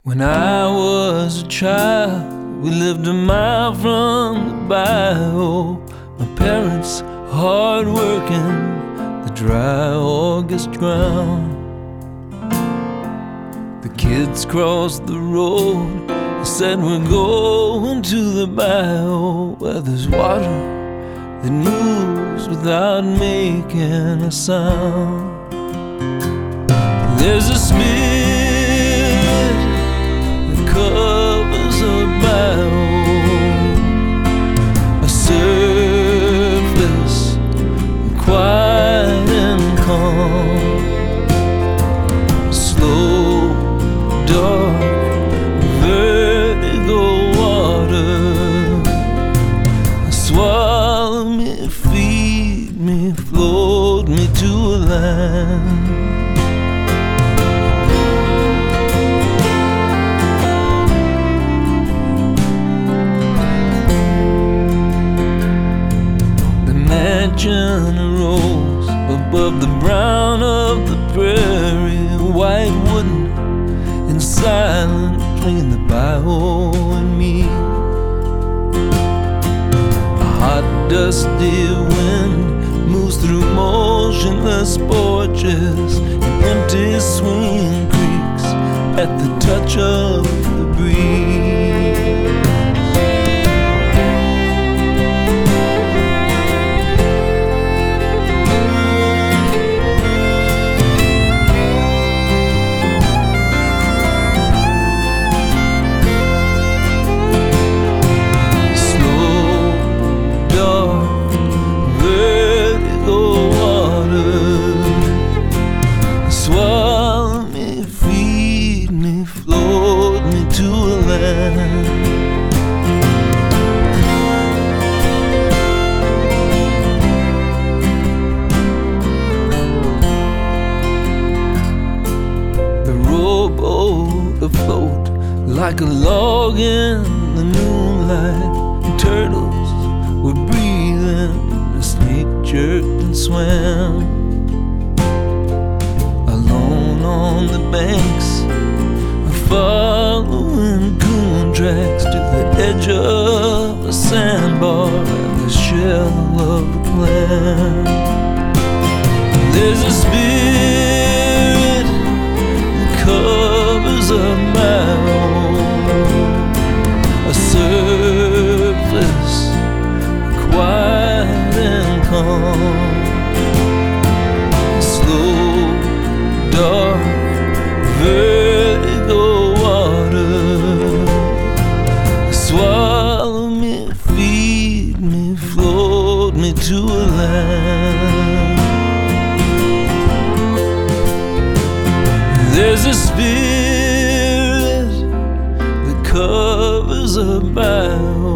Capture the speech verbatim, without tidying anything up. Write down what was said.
When I was a child, we lived a mile from the bayou. My parents hard working the dry August ground. The kids crossed the road and said, we're going to the bayou, where there's water that moves without making a sound. There's a spirit covers a bayou, a surface quiet and calm, a slow, dark, vertigo water. Swallow me, feed me, float me to a land. Arose above the brown of the prairie, white wooden and silent, between the bayou and me. A hot, dusty wind moves through motionless porches and empty swinging creeks at the touch of the breeze. Swallow me, feed me, float me to a land. The rowboat afloat like a log in the moonlight, and turtles were breathing, the snake jerked and swam. On the banks, following coon tracks to the edge of a sandbar and the shell of a clam. There's a spirit that covers a mound, a surface quiet and calm, slow, dark, vertigo water. Swallow me, feed me, float me to a land. There's a spirit that covers a bayou,